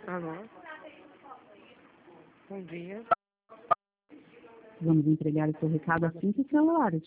Alô? Bom dia. Vamos entregar o seu recado a 5 celulares.